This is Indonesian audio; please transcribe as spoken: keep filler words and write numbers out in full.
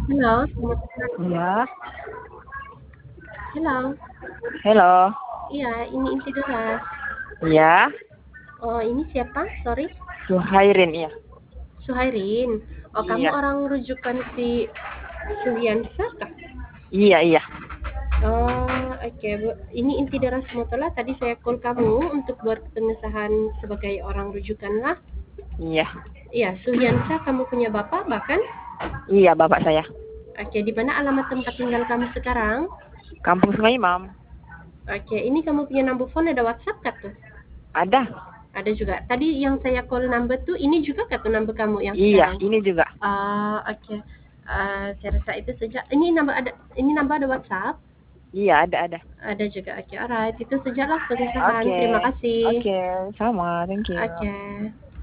Halo, selamat pagi. Iya, Halo. halo. Iya, ini Inti Deras. Iya, Oh, ini siapa? Sorry. Suhairin iya. Suhairin. Oh, kamu Iya, orang rujukan si Suliansa kah? iya, iya. Oh, oke, Bu. Ini Inti Deras Motola. Tadi saya call kamu untuk buat pengesahan sebagai orang rujukan lah. Iya, Iya, Suliansa kamu punya bapak bahkan? iya bapak saya. Oke, di mana alamat tempat tinggal kamu sekarang? Kampung Sungai Imam. Oke, ini kamu punya number phone ada WhatsApp kah tuh? Ada. Ada juga. Tadi yang saya call number tuh ini juga kah tuh number kamu yang Iya, sekarang? ini juga. Ah, oke. Ah, saya rasa itu saja. Ini nambah ada ini nambah ada WhatsApp? Iya, ada, ada. Ada juga. Oke, alright. Itu sajalah pengesahan. Oke, Terima kasih. oke, sama, thank you. Oke.